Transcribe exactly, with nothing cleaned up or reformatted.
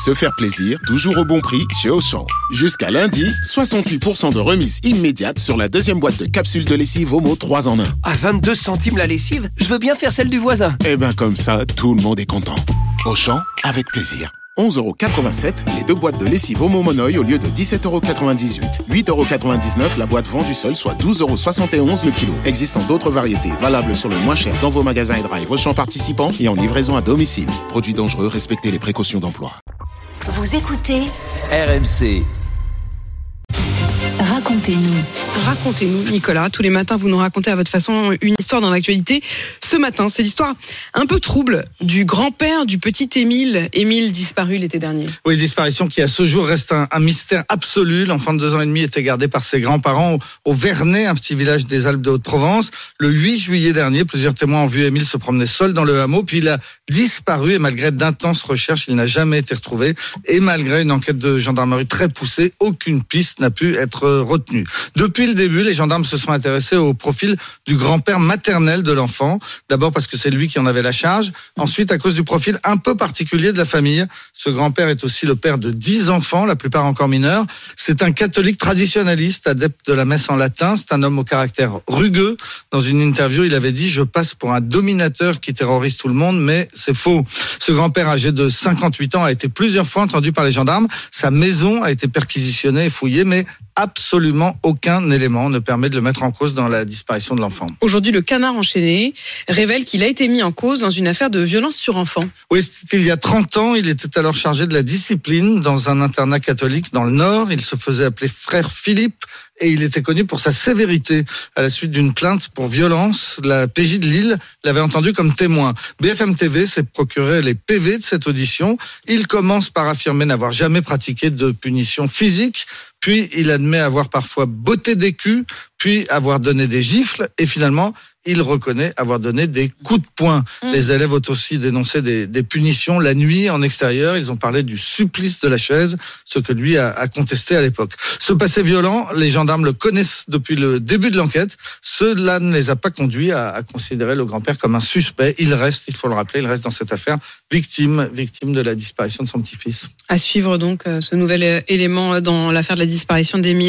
Se faire plaisir, toujours au bon prix chez Auchan. Jusqu'à lundi, soixante-huit pour cent de remise immédiate sur la deuxième boîte de capsules de lessive Omo trois en un. À vingt-deux centimes la lessive, je veux bien faire celle du voisin. Eh ben comme ça, tout le monde est content. Auchan, avec plaisir. onze euros quatre-vingt-sept, les deux boîtes de lessive Omo Monoï au lieu de dix-sept euros quatre-vingt-dix-huit. huit euros quatre-vingt-dix-neuf la boîte vendue seule, soit douze euros soixante et onze le kilo. Existant d'autres variétés, valables sur le moins cher dans vos magasins et drive Auchan participants et en livraison à domicile. Produits dangereux, respectez les précautions d'emploi. Vous écoutez R M C. Racontez-nous. Racontez-nous, Nicolas. Tous les matins, vous nous racontez à votre façon une histoire dans l'actualité. Ce matin, c'est l'histoire un peu trouble du grand-père du petit Émile. Émile disparu l'été dernier. Oui, disparition qui à ce jour reste un, un mystère absolu. L'enfant de deux ans et demi était gardé par ses grands-parents au, au Vernet, un petit village des Alpes de Haute-Provence. Le huit juillet dernier, plusieurs témoins ont vu Émile se promener seul dans le hameau, puis il a disparu et malgré d'intenses recherches, il n'a jamais été retrouvé. Et malgré une enquête de gendarmerie très poussée, aucune piste n'a pu être retenue. Depuis le début, les gendarmes se sont intéressés au profil du grand-père maternel de l'enfant. D'abord parce que c'est lui qui en avait la charge. Ensuite, à cause du profil un peu particulier de la famille. Ce grand-père est aussi le père de dix enfants, la plupart encore mineurs. C'est un catholique traditionnaliste, adepte de la messe en latin. C'est un homme au caractère rugueux. Dans une interview, il avait dit « Je passe pour un dominateur qui terrorise tout le monde, mais c'est faux ». Ce grand-père âgé de cinquante-huit ans a été plusieurs fois entendu par les gendarmes. Sa maison a été perquisitionnée et fouillée, mais absolument aucun élément ne permet de le mettre en cause dans la disparition de l'enfant. Aujourd'hui, le Canard enchaîné révèle qu'il a été mis en cause dans une affaire de violence sur enfant. Oui, c'était il y a trente ans. Il était alors chargé de la discipline dans un internat catholique dans le Nord. Il se faisait appeler frère Philippe et il était connu pour sa sévérité. À la suite d'une plainte pour violence, la P J de Lille l'avait entendu comme témoin. B F M T V s'est procuré les P V de cette audition. Il commence par affirmer n'avoir jamais pratiqué de punition physique. Puis il admet avoir parfois botté des culs, puis avoir donné des gifles, et finalement, il reconnaît avoir donné des coups de poing. Mmh. Les élèves ont aussi dénoncé des, des punitions la nuit en extérieur. Ils ont parlé du supplice de la chaise, ce que lui a, a contesté à l'époque. Ce passé violent, les gendarmes le connaissent depuis le début de l'enquête. Cela ne les a pas conduits à, à considérer le grand-père comme un suspect. Il reste, il faut le rappeler, il reste dans cette affaire victime, victime de la disparition de son petit-fils. À suivre donc ce nouvel élément dans l'affaire de la disparition d'Émile.